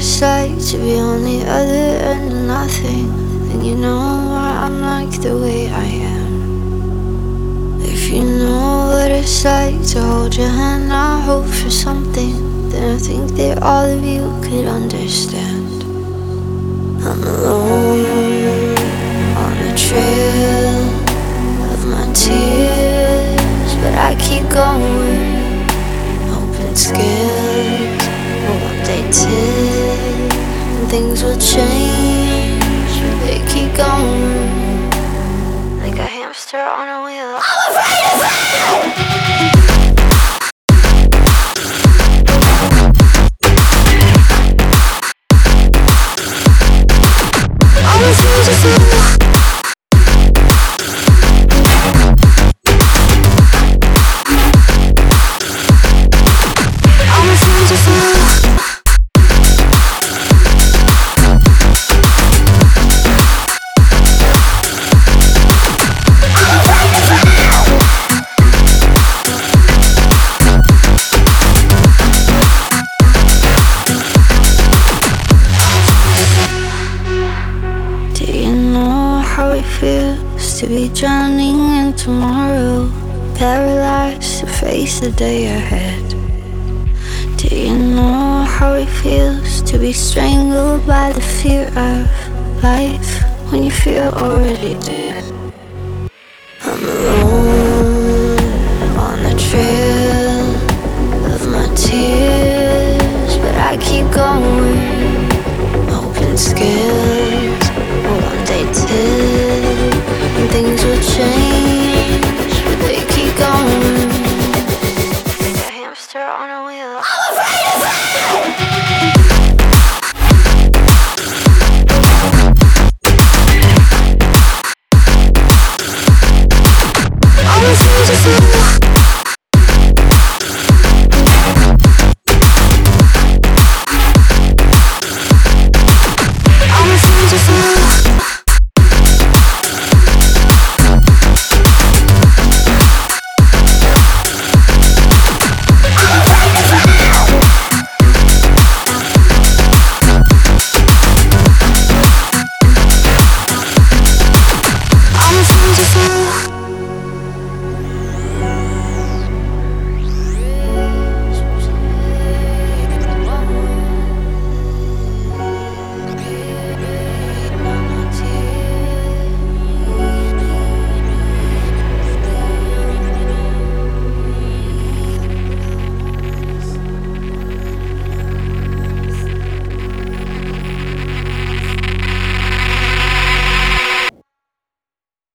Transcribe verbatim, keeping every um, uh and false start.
it's like to be on the other end of nothing, then you know why I'm like the way I am. If you know what it's like to hold your hand, I hope for something, then I think that all of you could understand. I'm alone on the trail of my tears, but I keep going, hoping scared but one day till and things will change, but they keep going like a hamster on a wheel. I'm afraid of it! I refuse to feel. Feels to be drowning in tomorrow, paralyzed to face the day ahead. Do you know how it feels to be strangled by the fear of life when you feel already dead? I'm alone